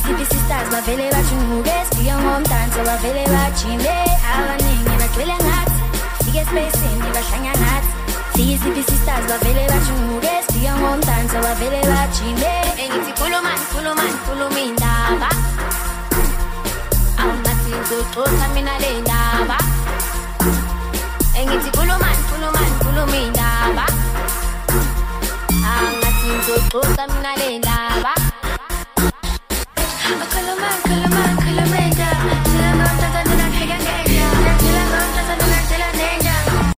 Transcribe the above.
Siyisiphi sisters bavele bajunuke sifike ngomdanso bavele bajime abaningi bagcwele ngathi fike espaceni bahlanya ngathi Siyisiphi sisters bavele bajunuke sifike ngomdanso bavele bajime engithi khuluma indaba awungathi ngizoxoxa mina le ndaba engithi khuluma indaba awungathi ngizoxoxa mina le ndaba